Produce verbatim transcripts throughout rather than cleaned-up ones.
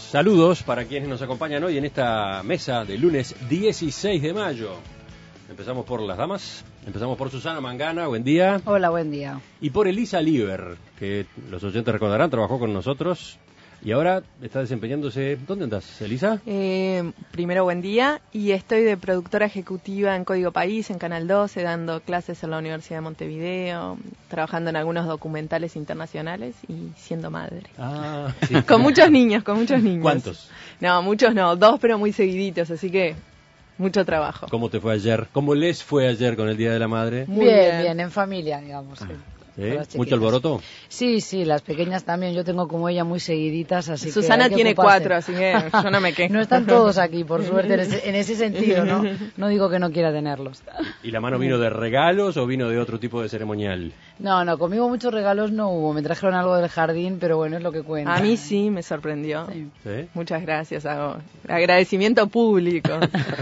saludos para quienes nos acompañan hoy en esta mesa de lunes dieciséis de mayo. Empezamos por las damas, empezamos por Susana Mangana, buen día. Hola, buen día. Y por Elisa Liber, que los oyentes recordarán, trabajó con nosotros y ahora está desempeñándose... ¿Dónde andas, Elisa? Eh, primero, buen día, y estoy de productora ejecutiva en Código País, en Canal doce, dando clases en la Universidad de Montevideo, trabajando en algunos documentales internacionales y siendo madre. Ah, sí. Con muchos niños, con muchos niños. ¿Cuántos? No, muchos no, dos pero muy seguiditos, así que mucho trabajo. ¿Cómo te fue ayer? ¿Cómo les fue ayer con el Día de la Madre? Muy bien, bien, bien en familia, digamos. Ah. Sí. ¿Sí? ¿Mucho alboroto? Sí, sí, las pequeñas también. Yo tengo como ella muy seguiditas, así Susana que tiene ocuparse. cuatro, así que yo no me quejo. No están todos aquí, por suerte, en ese, en ese sentido, ¿no? No digo que no quiera tenerlos. ¿Y la mano vino de regalos o vino de otro tipo de ceremonial? No, no, conmigo muchos regalos no hubo. Me trajeron algo del jardín, pero bueno, es lo que cuenta. A mí sí, me sorprendió. Sí. ¿Sí? Muchas gracias, hago agradecimiento público.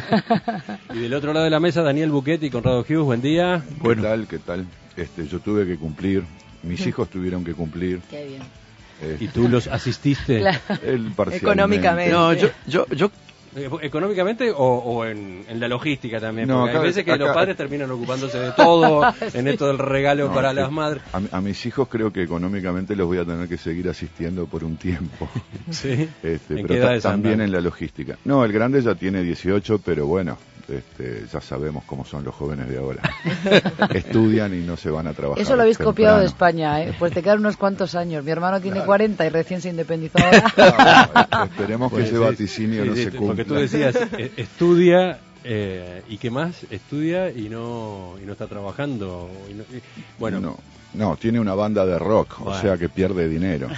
Y del otro lado de la mesa, Daniel Buchetti y Conrado Hughes, buen día. ¿Qué Bueno. tal? ¿Qué tal? Este, yo tuve que cumplir, mis hijos tuvieron que cumplir. Qué bien. Este, ¿Y tú los asististe? Claro. él parcialmente. Económicamente. No, yo, yo, yo ¿Económicamente o, o en, en la logística también? No, Porque acá- hay veces que acá- los padres terminan ocupándose de todo, en esto del regalo No, para sí. las madres. A, a mis hijos creo que económicamente los voy a tener que seguir asistiendo por un tiempo. ¿Sí? Este, ¿En pero qué ta- edades también andan? en la logística. No, el grande ya tiene dieciocho, pero bueno, este, ya sabemos cómo son los jóvenes de ahora. Estudian y no se van a trabajar. Eso lo habéis temprano. copiado de España, ¿eh? Pues te quedan unos cuantos años. Mi hermano tiene cuarenta y recién se independizó ahora. No, esperemos Pues que ese sí, vaticinio sí, no sí, se te- cumpla. Porque tú decías, eh, estudia, eh, ¿y qué más? Estudia y no y no está trabajando. y no- y- bueno, No, no, tiene una banda de rock, Bueno. o sea que pierde dinero.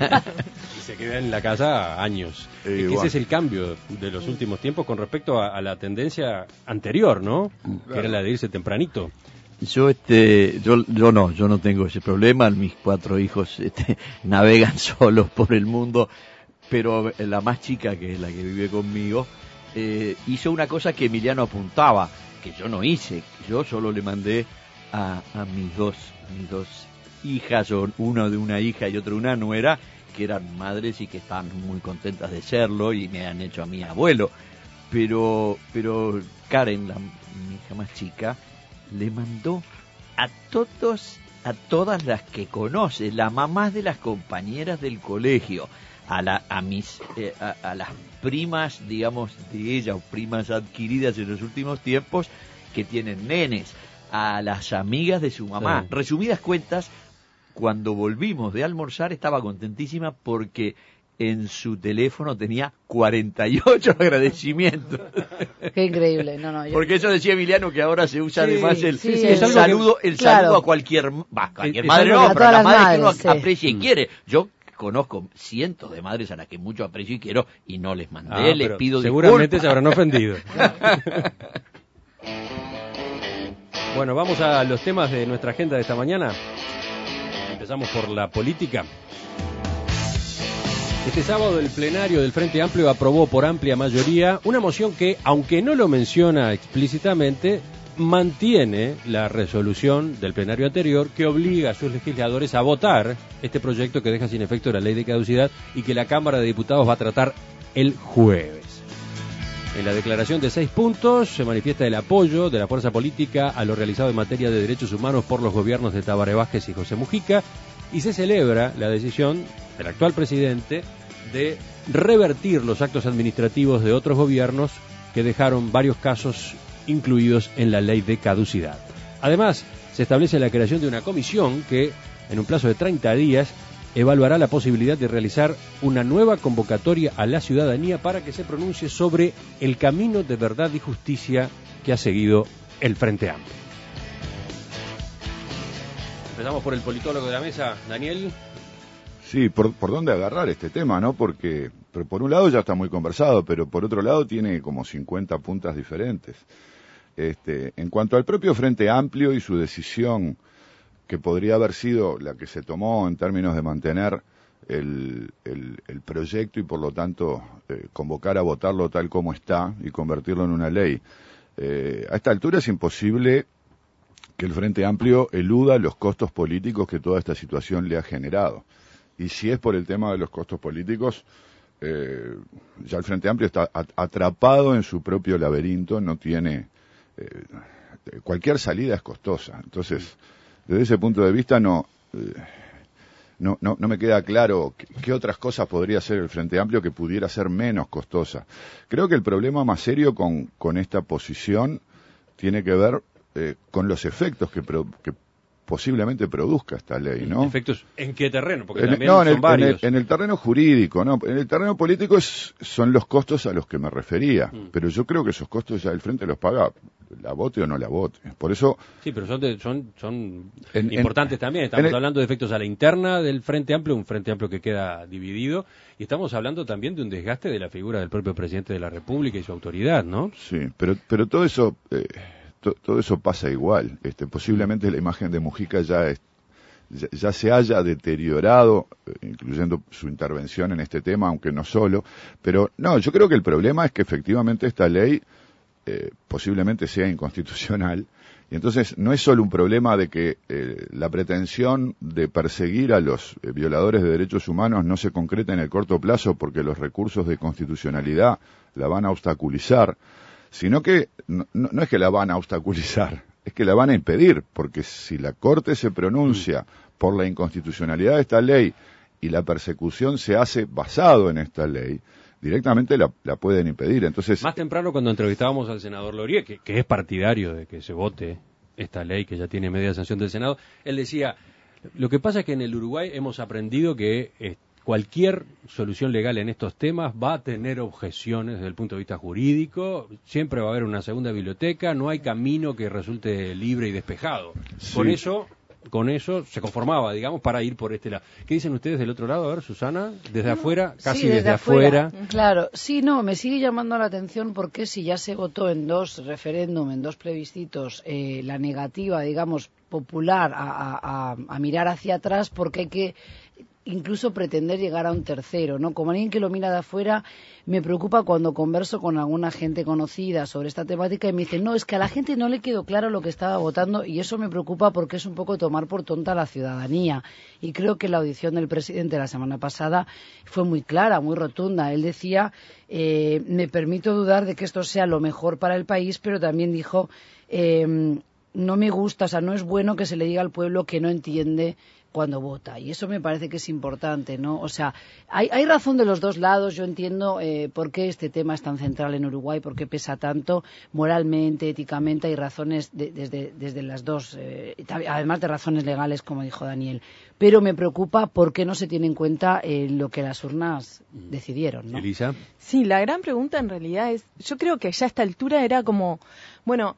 y se queda en la casa años. Eh, es que bueno. ese es el cambio de los últimos tiempos con respecto a, a la tendencia anterior, ¿no? Que era la de irse tempranito. yo, este, yo, yo no, yo no tengo ese problema. Mis cuatro hijos, este, navegan solos por el mundo, pero la más chica, que es la que vive conmigo, eh, hizo una cosa que Emiliano apuntaba, que yo no hice. Yo solo le mandé a, a mis dos, mis dos hijas, o una de una hija y otra de una nuera, que eran madres y que estaban muy contentas de serlo y me han hecho a mi abuelo. Pero, pero Karen, la, mi hija más chica, le mandó a todos, a todas las que conoce, las mamás de las compañeras del colegio, a la, a mis, eh, a, a las primas, digamos, de ella, o primas adquiridas en los últimos tiempos, que tienen nenes, a las amigas de su mamá. Sí. Resumidas cuentas, cuando volvimos de almorzar estaba contentísima porque en su teléfono tenía cuarenta y ocho agradecimientos. Qué increíble. No, no, yo... Porque eso decía Emiliano, que ahora se usa Sí, además el, sí, sí, el es algo saludo, que- el claro. saludo a cualquier, va, cualquier Es madre algo no, que- pero a a la todas las madre que uno madres, sí. aprecia y quiere. Yo conozco cientos de madres a las que mucho aprecio y quiero y no les mandé, Ah, les pero pido seguramente disculpas. se habrán ofendido. Bueno, vamos a los temas de nuestra agenda de esta mañana. Empezamos por la política. Este sábado el plenario del Frente Amplio aprobó por amplia mayoría una moción que, aunque no lo menciona explícitamente, mantiene la resolución del plenario anterior que obliga a sus legisladores a votar este proyecto que deja sin efecto la ley de caducidad y que la Cámara de Diputados va a tratar el jueves. En la declaración de seis puntos se manifiesta el apoyo de la fuerza política a lo realizado en materia de derechos humanos por los gobiernos de Tabaré Vázquez y José Mujica y se celebra la decisión del actual presidente de revertir los actos administrativos de otros gobiernos que dejaron varios casos incluidos en la ley de caducidad. Además, se establece la creación de una comisión que, en un plazo de treinta días, evaluará la posibilidad de realizar una nueva convocatoria a la ciudadanía para que se pronuncie sobre el camino de verdad y justicia que ha seguido el Frente Amplio. Empezamos por el politólogo de la mesa, Daniel. Sí, por, por dónde agarrar este tema, ¿no? Porque pero por un lado ya está muy conversado, pero por otro lado tiene como cincuenta puntas diferentes. Este, en cuanto al propio Frente Amplio y su decisión, que podría haber sido la que se tomó en términos de mantener el, el, el proyecto y por lo tanto eh, convocar a votarlo tal como está y convertirlo en una ley. Eh, a esta altura es imposible que el Frente Amplio eluda los costos políticos que toda esta situación le ha generado. Y si es por el tema de los costos políticos, eh, ya el Frente Amplio está atrapado en su propio laberinto, no tiene... Eh, cualquier salida es costosa. Entonces, desde ese punto de vista no... Eh, No, no, no me queda claro qué, qué otras cosas podría hacer el Frente Amplio que pudiera ser menos costosa. Creo que el problema más serio con, con esta posición tiene que ver eh, con los efectos que, pro, que posiblemente produzca esta ley, ¿no? ¿Efectos en qué terreno? Porque en, también no, en son el, varios. En el, en el terreno jurídico, ¿no? En el terreno político es, son los costos a los que me refería, mm. pero yo creo que esos costos ya el Frente los paga, la vote o no la vote. Por eso... Sí, pero son de, son, son en, importantes en, también. Estamos el, hablando de efectos a la interna del Frente Amplio, un Frente Amplio que queda dividido, y estamos hablando también de un desgaste de la figura del propio presidente de la República y su autoridad, ¿no? Sí, pero, pero todo eso... Eh, to, todo eso pasa igual. Este, posiblemente la imagen de Mujica ya es, Ya, ya se haya deteriorado, incluyendo su intervención en este tema, aunque no solo, pero no, yo creo que el problema es que efectivamente esta ley eh, posiblemente sea inconstitucional, y entonces no es solo un problema de que eh, la pretensión de perseguir a los eh, violadores de derechos humanos no se concreta en el corto plazo porque los recursos de constitucionalidad la van a obstaculizar, sino que no, no, no es que la van a obstaculizar, es que la van a impedir, porque si la Corte se pronuncia por la inconstitucionalidad de esta ley y la persecución se hace basado en esta ley, directamente la, la pueden impedir. Entonces, más temprano cuando entrevistábamos al senador Loría, que, que es partidario de que se vote esta ley que ya tiene media sanción del Senado, él decía, lo que pasa es que en el Uruguay hemos aprendido que eh, cualquier solución legal en estos temas va a tener objeciones desde el punto de vista jurídico, siempre va a haber una segunda biblioteca, no hay camino que resulte libre y despejado. Sí. Con eso, con eso se conformaba, digamos, para ir por este lado. ¿Qué dicen ustedes del otro lado? A ver, Susana, desde no, afuera, casi sí, desde, desde afuera. afuera. Claro, sí, no, me sigue llamando la atención porque si ya se votó en dos referéndum, en dos plebiscitos, eh, la negativa, digamos, popular a, a, a mirar hacia atrás, porque hay que incluso pretender llegar a un tercero, ¿no? Como alguien que lo mira de afuera, me preocupa cuando converso con alguna gente conocida sobre esta temática y me dicen, no, es que a la gente no le quedó claro lo que estaba votando, y eso me preocupa porque es un poco tomar por tonta a la ciudadanía. Y creo que la audición del presidente la semana pasada fue muy clara, muy rotunda. Él decía, eh, me permito dudar de que esto sea lo mejor para el país, pero también dijo, eh, no me gusta, o sea, no es bueno que se le diga al pueblo que no entiende cuando vota, y eso me parece que es importante, ¿no? O sea, hay, hay razón de los dos lados. Yo entiendo eh, por qué este tema es tan central en Uruguay, por qué pesa tanto moralmente, éticamente, hay razones de, desde, desde las dos, eh, además de razones legales, como dijo Daniel, pero me preocupa por qué no se tiene en cuenta eh, lo que las urnas decidieron, ¿no? Elisa. Sí, la gran pregunta en realidad es, yo creo que ya a esta altura era como, bueno,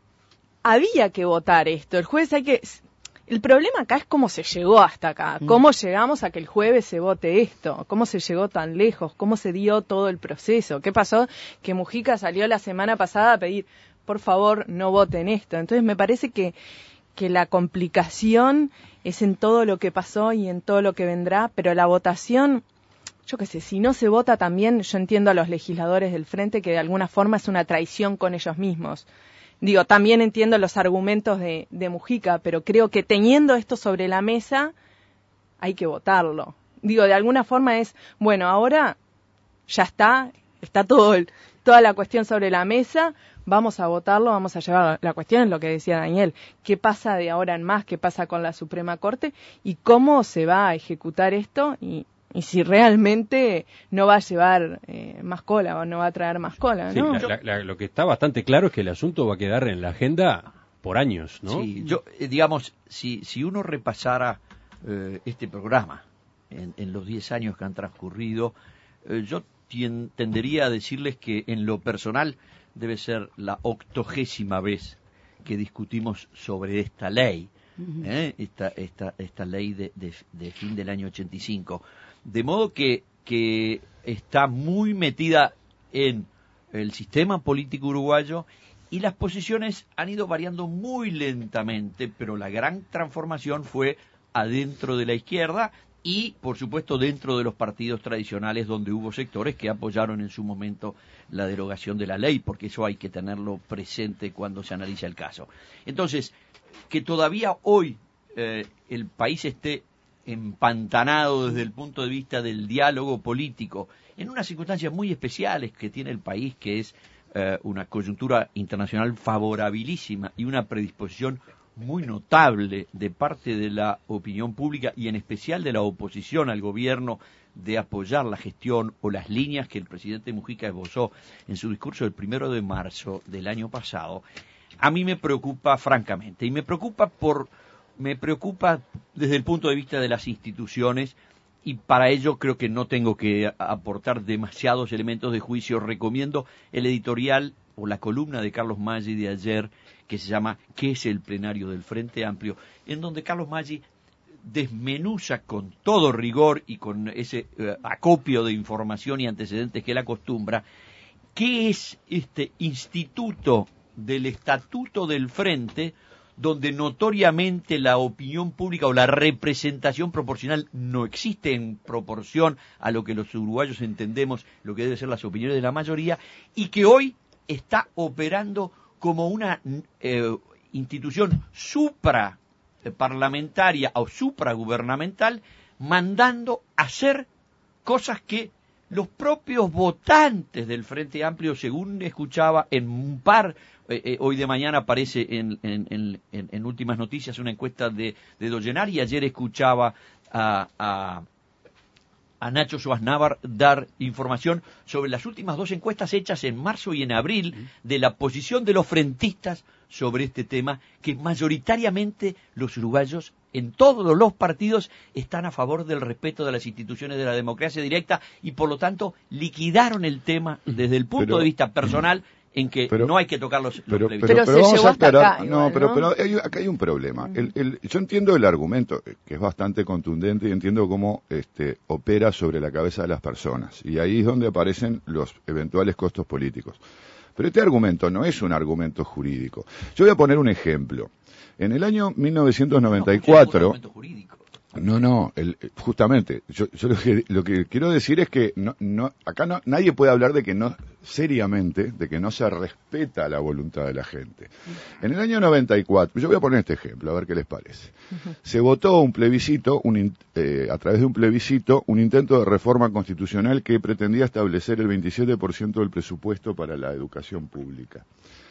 había que votar esto, el jueves hay que... El problema acá es cómo se llegó hasta acá, cómo llegamos a que el jueves se vote esto, cómo se llegó tan lejos, cómo se dio todo el proceso. ¿Qué pasó? Que Mujica salió la semana pasada a pedir, por favor, no voten esto. Entonces me parece que, que la complicación es en todo lo que pasó y en todo lo que vendrá, pero la votación, yo qué sé, si no se vota también, yo entiendo a los legisladores del Frente que de alguna forma es una traición con ellos mismos. Digo, también entiendo los argumentos de, de Mujica, pero creo que teniendo esto sobre la mesa, hay que votarlo. Digo, de alguna forma es, bueno, ahora ya está, está todo el, toda la cuestión sobre la mesa, vamos a votarlo, vamos a llevar. La cuestión es lo que decía Daniel, ¿qué pasa de ahora en más? ¿Qué pasa con la Suprema Corte? ¿Y cómo se va a ejecutar esto? Y Y si realmente no va a llevar eh, más cola o no va a traer más cola, ¿no? Sí, la, la, la, lo que está bastante claro es que el asunto va a quedar en la agenda por años, ¿no? Sí, yo, eh, digamos, si, si uno repasara eh, este programa en, en los diez años que han transcurrido, eh, yo tien, tendería a decirles que en lo personal debe ser la octogésima vez que discutimos sobre esta ley, uh-huh. ¿eh? esta, esta, esta ley de, de, de fin del año ochenta y cinco. De modo que, que está muy metida en el sistema político uruguayo y las posiciones han ido variando muy lentamente, pero la gran transformación fue adentro de la izquierda y, por supuesto, dentro de los partidos tradicionales donde hubo sectores que apoyaron en su momento la derogación de la ley, porque eso hay que tenerlo presente cuando se analiza el caso. Entonces, que todavía hoy eh, el país esté empantanado desde el punto de vista del diálogo político, en unas circunstancias muy especiales que tiene el país, que es eh, una coyuntura internacional favorabilísima y una predisposición muy notable de parte de la opinión pública y en especial de la oposición al gobierno de apoyar la gestión o las líneas que el presidente Mujica esbozó en su discurso del primero de marzo del año pasado, a mí me preocupa francamente, y me preocupa por me preocupa desde el punto de vista de las instituciones, y para ello creo que no tengo que aportar demasiados elementos de juicio. Recomiendo el editorial o la columna de Carlos Maggi de ayer, que se llama ¿Qué es el plenario del Frente Amplio?, en donde Carlos Maggi desmenuza con todo rigor y con ese eh, acopio de información y antecedentes que él acostumbra, qué es este instituto del Estatuto del Frente, donde notoriamente la opinión pública o la representación proporcional no existe en proporción a lo que los uruguayos entendemos, lo que deben ser las opiniones de la mayoría, y que hoy está operando como una eh, institución supraparlamentaria o supragubernamental, mandando hacer cosas que los propios votantes del Frente Amplio, según escuchaba en un par, eh, eh, hoy de mañana aparece en, en, en, en últimas noticias una encuesta de, de Doyenar, y ayer escuchaba a, a, a Nacho Schwarzenegger dar información sobre las últimas dos encuestas hechas en marzo y en abril de la posición de los frentistas sobre este tema, que mayoritariamente los uruguayos en todos los partidos están a favor del respeto de las instituciones de la democracia directa, y por lo tanto liquidaron el tema desde el punto pero, de vista personal, en que pero, no hay que tocar los, los pero, plebiscitos. Pero, pero, pero vamos a aclarar, acá, igual, no, pero, ¿no? pero hay, acá hay un problema. El, el, yo entiendo el argumento, que es bastante contundente, y entiendo cómo este, opera sobre la cabeza de las personas, y ahí es donde aparecen los eventuales costos políticos. Pero este argumento no es un argumento jurídico. Yo voy a poner un ejemplo. En el año mil novecientos noventa y cuatro... No, no, el, justamente, yo, yo lo, que, lo que quiero decir es que no, no, acá no, nadie puede hablar de que no, seriamente, de que no se respeta la voluntad de la gente. En el año noventa y cuatro, yo voy a poner este ejemplo, a ver qué les parece. Se votó un plebiscito, un, eh, a través de un plebiscito, un intento de reforma constitucional que pretendía establecer el veintisiete por ciento del presupuesto para la educación pública.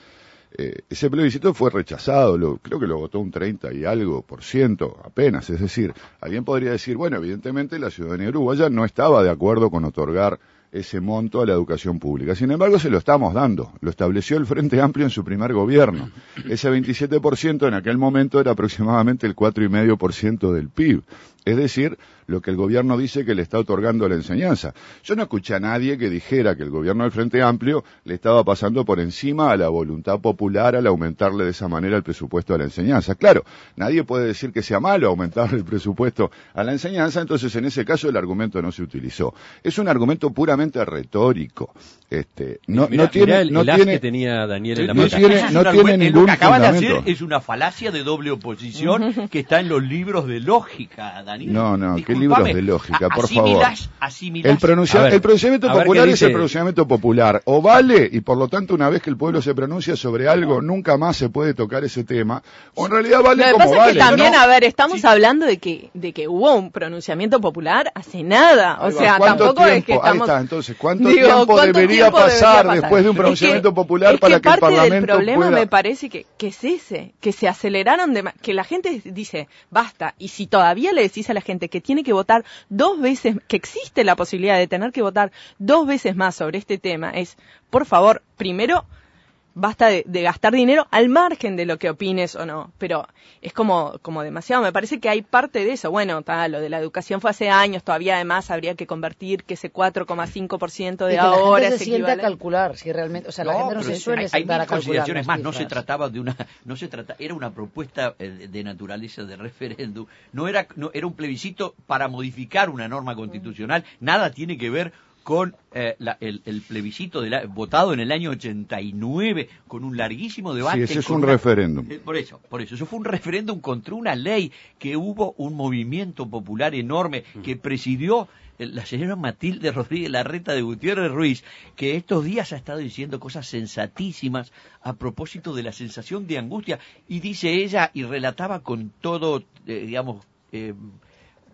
Eh, ese plebiscito fue rechazado, lo, creo que lo votó un treinta y algo por ciento apenas, es decir, alguien podría decir, bueno, evidentemente la ciudadanía uruguaya no estaba de acuerdo con otorgar ese monto a la educación pública. Sin embargo, se lo estamos dando. Lo estableció el Frente Amplio en su primer gobierno. Ese veintisiete por ciento en aquel momento era aproximadamente el cuatro coma cinco por ciento del P I B. Es decir, lo que el gobierno dice que le está otorgando a la enseñanza. Yo no escuché a nadie que dijera que el gobierno del Frente Amplio le estaba pasando por encima a la voluntad popular al aumentarle de esa manera el presupuesto a la enseñanza. Claro, nadie puede decir que sea malo aumentar el presupuesto a la enseñanza, entonces en ese caso el argumento no se utilizó. Es un argumento puramente retórico. Este, no, mirá, no tiene, mirá el, no el tiene, que tenía Daniel en la no mesa. tiene, no tiene ningún lo que acaba de fundamento. hacer es una falacia de doble oposición que está en los libros de lógica, Daniel. No, no, Disculpame, ¿qué libros de lógica, por favor? Asimilás, el, pronuncia, ver, el pronunciamiento popular popular dice... es el pronunciamiento popular. O vale, y por lo tanto una vez que el pueblo se pronuncia sobre algo, nunca más se puede tocar ese tema, o en realidad vale Lo que como pasa vale. es que también, ¿no? a ver, estamos Sí. hablando de que de que hubo un pronunciamiento popular hace nada. O Ahí va, sea, ¿cuánto tampoco tiempo? es que estamos... Ahí está, entonces, ¿cuánto Digo, tiempo ¿cuánto debería tiempo pasar debería pasar? después de un Es que- pronunciamiento popular es para que que el parte del Parlamento problema pueda... me parece que, que es ese, que se aceleraron, de, que la gente dice, basta, y si todavía le decís a la gente que tiene que votar dos veces, que existe la posibilidad de tener que votar dos veces más sobre este tema, es, por favor, primero, basta de, de gastar dinero al margen de lo que opines o no, pero es como, como demasiado, me parece que hay parte de eso, bueno, ta, lo de la educación fue hace años, todavía además habría que convertir que ese cuatro coma cinco por ciento de y que ahora la gente se se sienta a equivale. calcular si realmente, o sea, la gente no pero se suele hay, hay sentar mil a calcular consideraciones las más, no se cifras. trataba de una, no se trata, era una propuesta eh, de naturaleza de referéndum, no era, no, era un plebiscito para modificar una norma constitucional, nada tiene que ver con eh, la, el, el plebiscito de la, votado en el año ochenta y nueve, con un larguísimo debate. Sí, ese es con un una- referéndum. eh, Por eso, por eso, eso fue un referéndum contra una ley, que hubo un movimiento popular enorme que presidió eh, la señora Matilde Rodríguez Larreta de Gutiérrez Ruiz, que estos días ha estado diciendo cosas sensatísimas a propósito de la sensación de angustia, y dice ella, y relataba con todo, eh, digamos, eh,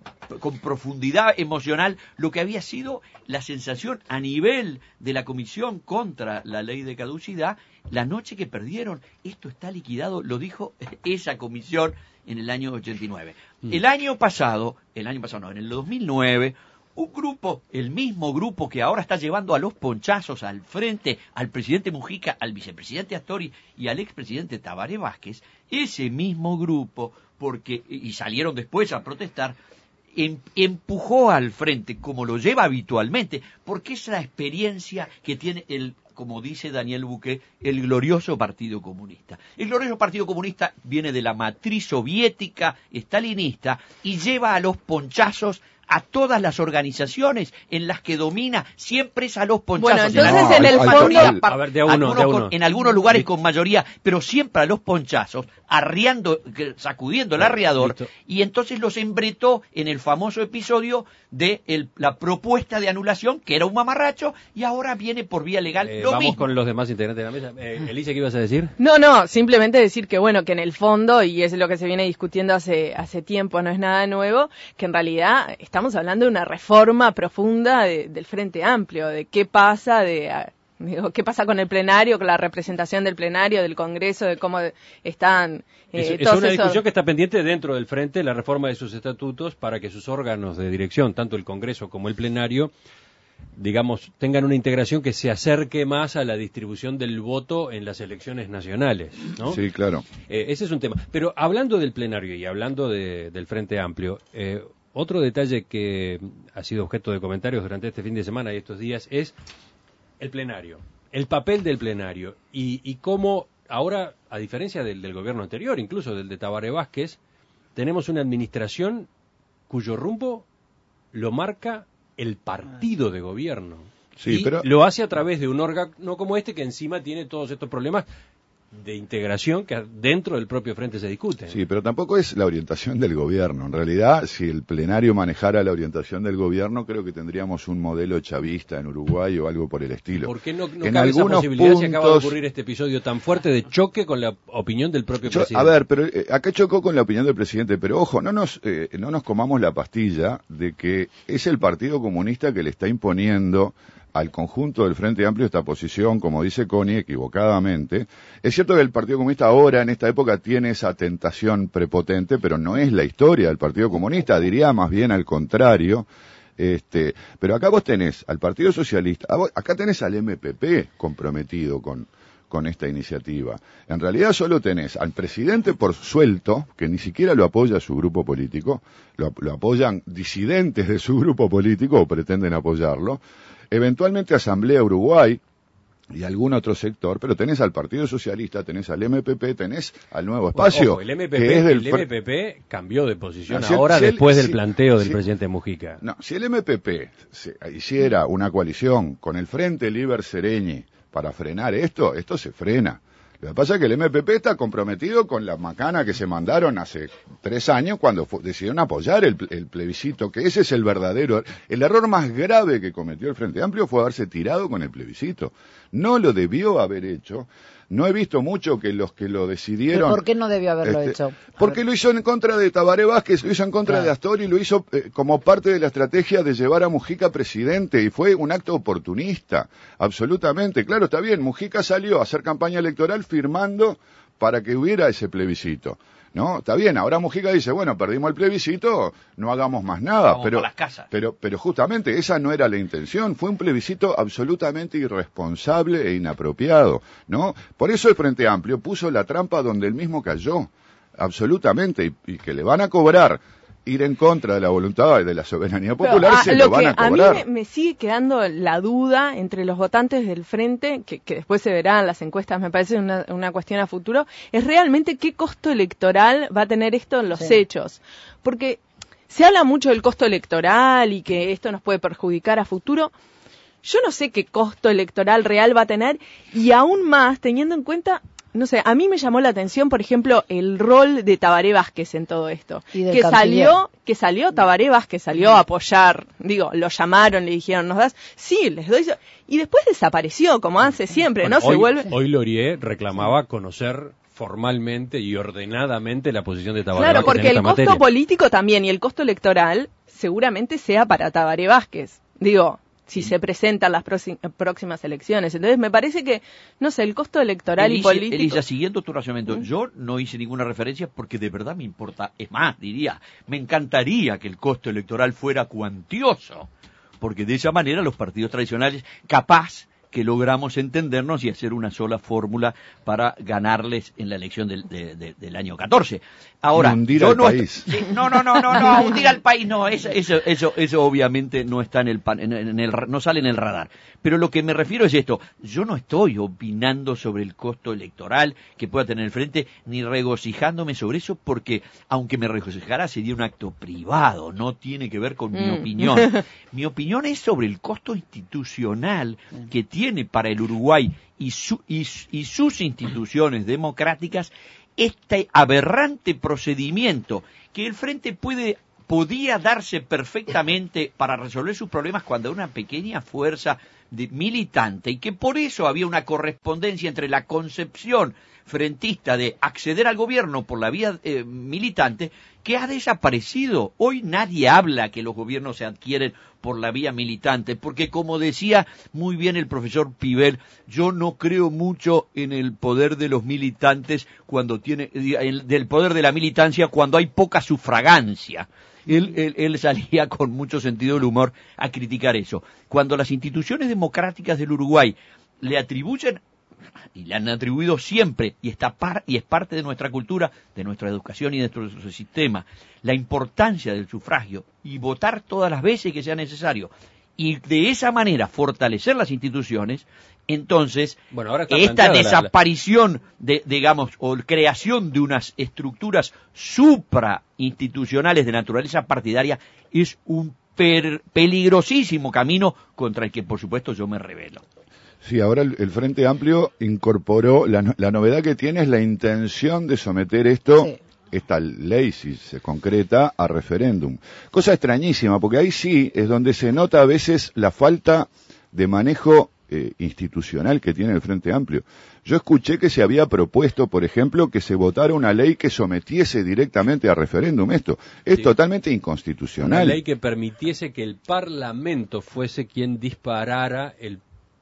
con profundidad emocional lo que había sido la sensación a nivel de la Comisión contra la Ley de Caducidad la noche que perdieron. Esto está liquidado, lo dijo esa comisión en el año ochenta y nueve. Mm. El año pasado, el año pasado no, en el dos mil nueve, un grupo, el mismo grupo que ahora está llevando a los ponchazos al frente al presidente Mujica, al vicepresidente Astori y al expresidente Tabaré Vázquez, ese mismo grupo, porque y salieron después a protestar, em, empujó al frente, como lo lleva habitualmente, porque es la experiencia que tiene el, como dice Daniel Buquet, el glorioso Partido Comunista. El glorioso Partido Comunista viene de la matriz soviética stalinista y lleva a los ponchazos a todas las organizaciones en las que domina, siempre es a los ponchazos. Bueno, entonces en, en el fondo, a ver, de a uno, de a uno. Con, en algunos lugares con mayoría, pero siempre a los ponchazos, arriando, sacudiendo el arreador, listo. Y entonces los embretó en el famoso episodio de el, la propuesta de anulación, que era un mamarracho, y ahora viene por vía legal eh, lo vamos mismo. Con los demás integrantes de la mesa. Eh, Elisa, ¿qué ibas a decir? No, no, simplemente decir que bueno, que en el fondo, y es lo que se viene discutiendo hace, hace tiempo, no es nada nuevo, que en realidad estamos hablando de una reforma profunda de, del Frente Amplio, de qué pasa, de digo, qué pasa con el plenario, con la representación del plenario, del Congreso, de cómo están... Eh, es, es una discusión esos... que está pendiente dentro del Frente, la reforma de sus estatutos, para que sus órganos de dirección, tanto el Congreso como el plenario, digamos, tengan una integración que se acerque más a la distribución del voto en las elecciones nacionales, ¿no? Sí, claro. Eh, ese es un tema. Pero hablando del plenario y hablando de, del Frente Amplio, eh, otro detalle que ha sido objeto de comentarios durante este fin de semana y estos días es el plenario, el papel del plenario y, y cómo ahora, a diferencia del, del gobierno anterior, incluso del de Tabaré Vázquez, tenemos una administración cuyo rumbo lo marca el partido de gobierno. Sí, y pero... lo hace a través de un órgano como este que encima tiene todos estos problemas de integración que dentro del propio frente se discuten. Sí, pero tampoco es la orientación del gobierno. En realidad, si el plenario manejara la orientación del gobierno, creo que tendríamos un modelo chavista en Uruguay o algo por el estilo. ¿Por qué no, no en cabe esa posibilidad puntos... si acaba de ocurrir este episodio tan fuerte de choque con la opinión del propio Yo, presidente? A ver, pero eh, acá chocó con la opinión del presidente, pero ojo, no nos, eh, no nos comamos la pastilla de que es el Partido Comunista que le está imponiendo al conjunto del Frente Amplio esta posición, como dice Connie, equivocadamente. Es cierto que el Partido Comunista ahora, en esta época, tiene esa tentación prepotente, pero no es la historia del Partido Comunista, diría más bien al contrario. Este, pero acá vos tenés al Partido Socialista, vos, acá tenés al M P P comprometido con, con esta iniciativa. En realidad solo tenés al presidente por suelto, que ni siquiera lo apoya su grupo político, lo, lo apoyan disidentes de su grupo político o pretenden apoyarlo, eventualmente Asamblea Uruguay y algún otro sector, pero tenés al Partido Socialista, tenés al M P P, tenés al Nuevo Espacio. Ojo, el M P P, que es del... el M P P cambió de posición no, si ahora el, si después el, del si, planteo del si, presidente Mujica. No, si el M P P se, hiciera una coalición con el Frente Liber Sereñi para frenar esto, esto se frena. Lo que pasa es que el M P P está comprometido con la macana que se mandaron hace tres años cuando fue, decidieron apoyar el, el plebiscito, que ese es el verdadero... El error más grave que cometió el Frente Amplio fue haberse tirado con el plebiscito. No lo debió haber hecho. No he visto mucho que los que lo decidieron... ¿Por qué no debió haberlo este, hecho? Porque ver. Lo hizo en contra de Tabaré Vázquez, lo hizo en contra claro. de Astori, lo hizo eh, como parte de la estrategia de llevar a Mujica presidente, y fue un acto oportunista, absolutamente. Claro, está bien, Mujica salió a hacer campaña electoral firmando para que hubiera ese plebiscito. ¿No? Está bien, ahora Mujica dice, bueno, perdimos el plebiscito, no hagamos más nada, Vamos pero, las casas. pero pero justamente esa no era la intención, fue un plebiscito absolutamente irresponsable e inapropiado, ¿no? Por eso el Frente Amplio puso la trampa donde él mismo cayó, absolutamente, y, y que le van a cobrar ir en contra de la voluntad y de la soberanía popular, pero, ah, se lo, lo van que a cobrar. A mí me, me sigue quedando la duda entre los votantes del Frente, que, que después se verán las encuestas, me parece una, una cuestión a futuro, es realmente qué costo electoral va a tener esto en los sí. hechos. Porque se habla mucho del costo electoral y que esto nos puede perjudicar a futuro. Yo no sé qué costo electoral real va a tener, y aún más teniendo en cuenta... No sé, a mí me llamó la atención, por ejemplo, el rol de Tabaré Vázquez en todo esto. Y del que canciller. salió, que salió Tabaré Vázquez, salió a apoyar, digo, lo llamaron, le dijeron, ¿nos das? Sí, les doy. Y después desapareció, como hace siempre, bueno, ¿no? Hoy, Se vuelve. Hoy Laurier reclamaba conocer formalmente y ordenadamente la posición de Tabaré Claro, Vázquez porque en esta el costo materia. político también y el costo electoral seguramente sea para Tabaré Vázquez. Digo, si se presentan las próxim- próximas elecciones. Entonces me parece que, no sé, el costo electoral Elisa, y político... Elisa, siguiendo tu razonamiento, ¿Mm? yo no hice ninguna referencia porque de verdad me importa, es más, diría, me encantaría que el costo electoral fuera cuantioso, porque de esa manera los partidos tradicionales, capaz que logramos entendernos y hacer una sola fórmula para ganarles en la elección del, de, de, del año catorce. Ahora, y hundir yo al no país. Sí, no, no, no, no, no, hundir al país no, eso, eso, eso, eso obviamente no está en el, pan, en, en el, no sale en el radar. Pero lo que me refiero es esto, yo no estoy opinando sobre el costo electoral que pueda tener el frente, ni regocijándome sobre eso, porque aunque me regocijara sería un acto privado, no tiene que ver con mi Mm. opinión. Mi opinión es sobre el costo institucional que tiene para el Uruguay y, su, y, y sus instituciones democráticas este aberrante procedimiento que el Frente puede podía darse perfectamente para resolver sus problemas cuando una pequeña fuerza de militante y que por eso había una correspondencia entre la concepción frentista de acceder al gobierno por la vía eh, militante que ha desaparecido. Hoy nadie habla que los gobiernos se adquieren por la vía militante, porque como decía muy bien el profesor Pibel, yo no creo mucho en el poder de los militantes cuando tiene, el, del poder de la militancia cuando hay poca sufragancia. Él, él, él salía con mucho sentido del humor a criticar eso. Cuando las instituciones democráticas del Uruguay le atribuyen y le han atribuido siempre, y, está par, y es parte de nuestra cultura, de nuestra educación y de nuestro sistema, la importancia del sufragio y votar todas las veces que sea necesario, y de esa manera fortalecer las instituciones, entonces bueno, ahora está esta planteada la- desaparición de, digamos, o creación de unas estructuras suprainstitucionales de naturaleza partidaria es un per, peligrosísimo camino contra el que, por supuesto, yo me rebelo. Sí, ahora el, el Frente Amplio incorporó, la, no- la novedad que tiene es la intención de someter esto, Sí. esta ley, si se concreta, a referéndum. Cosa extrañísima, porque ahí sí es donde se nota a veces la falta de manejo eh, institucional que tiene el Frente Amplio. Yo escuché que se había propuesto, por ejemplo, que se votara una ley que sometiese directamente a referéndum esto. Es Sí. totalmente Una inconstitucional. ley que permitiese que el Parlamento fuese quien disparara el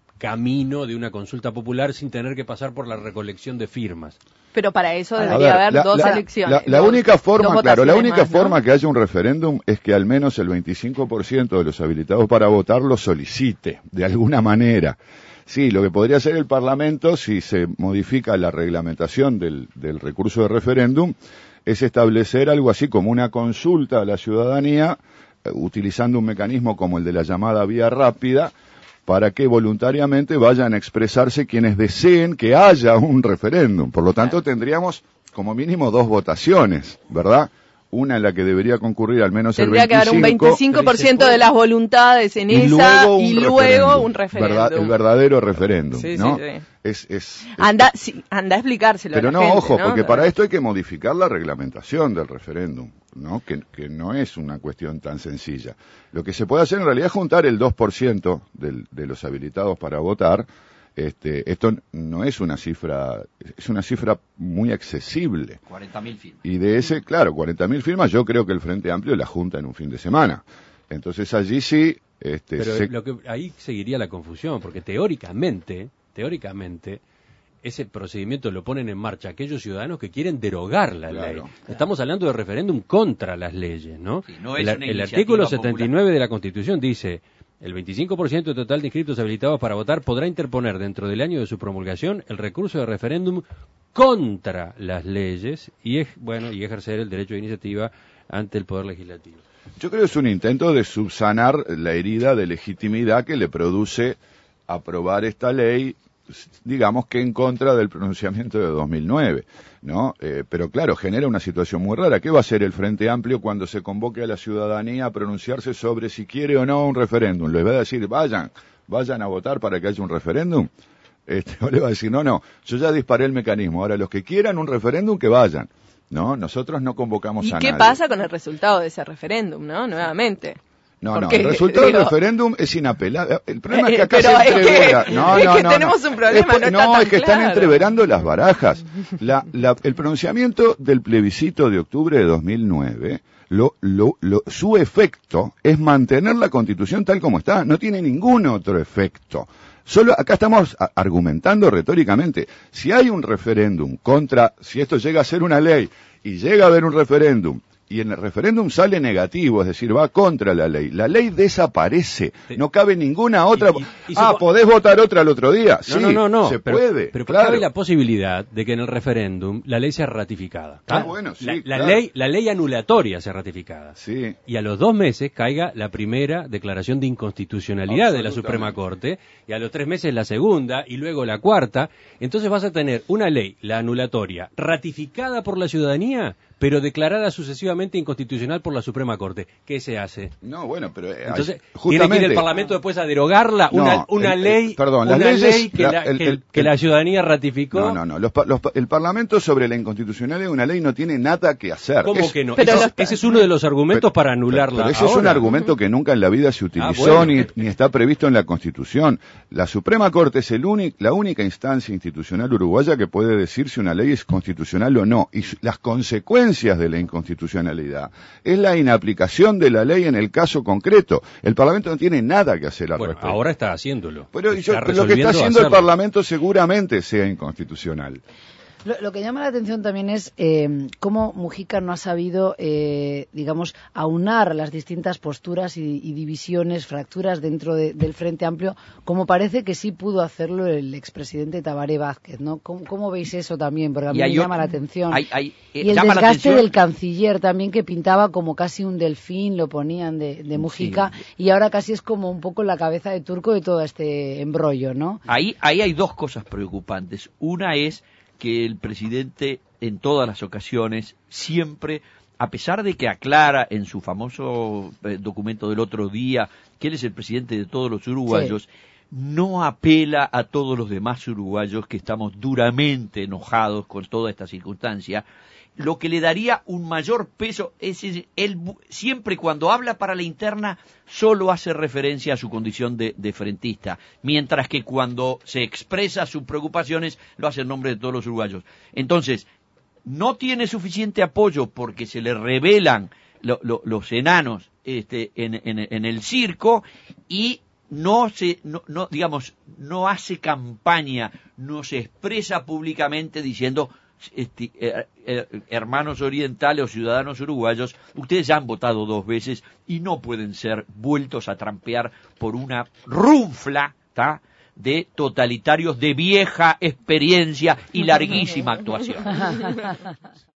camino de una consulta popular sin tener que pasar por la recolección de firmas. Pero para eso A debería ver, haber la- dos la- elecciones. La, la dos- única forma, dos claro, la votaciones única más, ¿no? forma que haya un referéndum es que al menos el veinticinco por ciento de los habilitados para votar lo solicite, de alguna manera. Sí, lo que podría hacer el Parlamento, si se modifica la reglamentación del, del recurso de referéndum, es establecer algo así como una consulta a la ciudadanía, eh, utilizando un mecanismo como el de la llamada vía rápida, para que voluntariamente vayan a expresarse quienes deseen que haya un referéndum. Por lo tanto, tendríamos como mínimo dos votaciones, ¿verdad? Una en la que debería concurrir al menos Tendría el que haber un veinticinco por ciento de las voluntades en y esa luego un y luego referéndum, un referéndum. ¿verdad? El verdadero referéndum, Sí, sí, ¿no? sí. Es, es, es- Anda, sí, anda a explicárselo Pero a la no, gente, ojo, ¿no? porque para esto hay que modificar la reglamentación del referéndum, ¿no? Que, que no es una cuestión tan sencilla. Lo que se puede hacer en realidad es juntar el dos por ciento del, de los habilitados para votar. Este, esto no es una cifra, es una cifra muy accesible. cuarenta mil firmas. Y de ese, claro, cuarenta mil firmas, yo creo que el Frente Amplio la junta en un fin de semana. Entonces allí sí, este, Pero se- lo que ahí seguiría la confusión, porque teóricamente, teóricamente, ese procedimiento lo ponen en marcha aquellos ciudadanos que quieren derogar la Claro. ley. Estamos hablando de referéndum contra las leyes, ¿no? Sí, no es el una el iniciativa artículo popular. setenta y nueve de la Constitución dice: el veinticinco por ciento total de inscritos habilitados para votar podrá interponer dentro del año de su promulgación el recurso de referéndum contra las leyes y, ej- bueno, y ejercer el derecho de iniciativa ante el Poder Legislativo. Yo creo que es un intento de subsanar la herida de legitimidad que le produce aprobar esta ley, digamos que en contra del pronunciamiento de dos mil nueve, ¿no? Eh, pero claro, genera una situación muy rara. ¿Qué va a hacer el Frente Amplio cuando se convoque a la ciudadanía a pronunciarse sobre si quiere o no un referéndum? ¿Les va a decir, vayan, vayan a votar para que haya un referéndum? Este, o le va a decir, no, no, yo ya disparé el mecanismo, ahora los que quieran un referéndum que vayan. No, nosotros no convocamos ¿Y a qué nadie. pasa con el resultado de ese referéndum, no? Nuevamente. No, no, Porque, el resultado digo, del referéndum es inapelable. El problema es que Eh, acá pero se es que- entrevera. No, es no, que no, tenemos no. un problema, Es por- no está no, tan es que están claro. entreverando las barajas. La, la, el pronunciamiento del plebiscito de octubre de dos mil nueve, lo, lo, lo, su efecto es mantener la Constitución tal como está. No tiene ningún otro efecto. Solo acá estamos a- argumentando retóricamente. Si hay un referéndum contra, si esto llega a ser una ley y llega a haber un referéndum, y en el referéndum sale negativo, es decir, va contra la ley, la ley desaparece, Sí. no cabe ninguna otra. Y- y- y ah, supo- ¿podés votar otra al otro día? Sí, No, no, no, no. se pero, puede, Pero claro. cabe la posibilidad de que en el referéndum la ley sea ratificada. ¿tá? Ah, bueno, sí, la, la claro. ley, la ley anulatoria sea ratificada. Sí. Y a los dos meses caiga la primera declaración de inconstitucionalidad de la Suprema Corte, y a los tres meses la segunda, y luego la cuarta. Entonces vas a tener una ley, la anulatoria, ratificada por la ciudadanía, pero declarada sucesivamente inconstitucional por la Suprema Corte. ¿Qué se hace? No, bueno, pero eh, Entonces, tiene que justamente ir el Parlamento después a derogarla, No, una, una el- el- ley, perdón, las una leyes- ley que, la- la, el- que- el- que el- la ciudadanía ratificó. No, no, no. Los, pa- los pa- el Parlamento sobre la inconstitucionalidad de una ley no tiene nada que hacer. ¿Cómo Es- que no? pero Ese, los- ese es uno de los argumentos Pero- para anularla. Pero ese es un ahora. argumento que nunca en la vida se utilizó Ah, bueno. ni, ni está previsto en la Constitución. La Suprema Corte es el únic- la única instancia institucional uruguaya que puede decir si una ley es constitucional o no. Y su- las consecuencias de la inconstitucionalidad es la inaplicación de la ley en el caso concreto. El Parlamento no tiene nada que hacer al Bueno, respecto. ahora está haciéndolo. Pero Está yo- lo que resolviendo está haciendo el hacerlo. Parlamento seguramente sea inconstitucional. Lo, lo que llama la atención también es eh, cómo Mujica no ha sabido, eh, digamos, aunar las distintas posturas y, y divisiones, fracturas dentro de- del Frente Amplio, como parece que sí pudo hacerlo el expresidente Tabaré Vázquez, ¿no? ¿Cómo, cómo veis eso también? Porque a mí Y me hay llama ot- la atención. hay- hay- eh, y el llama la desgaste atención- del canciller también, que pintaba como casi un delfín, lo ponían de, de Mujica, y ahora casi es como un poco la cabeza de turco de todo este embrollo, ¿no? Ahí, ahí hay dos cosas preocupantes. Una es que el presidente en todas las ocasiones siempre, a pesar de que aclara en su famoso eh, documento del otro día que él es el presidente de todos los uruguayos, no apela a todos los demás uruguayos que estamos duramente enojados con toda esta circunstancia. Lo que le daría un mayor peso es él, él siempre cuando habla para la interna solo hace referencia a su condición de, de frentista, mientras que cuando se expresa sus preocupaciones lo hace en nombre de todos los uruguayos. Entonces, no tiene suficiente apoyo porque se le revelan lo, lo, los enanos este, en, en, en el circo y no se, no, no, digamos, no hace campaña, no se expresa públicamente diciendo Este, eh, eh, hermanos orientales o ciudadanos uruguayos, ustedes ya han votado dos veces y no pueden ser vueltos a trampear por una runfla, ¿tá?, de totalitarios de vieja experiencia y larguísima actuación.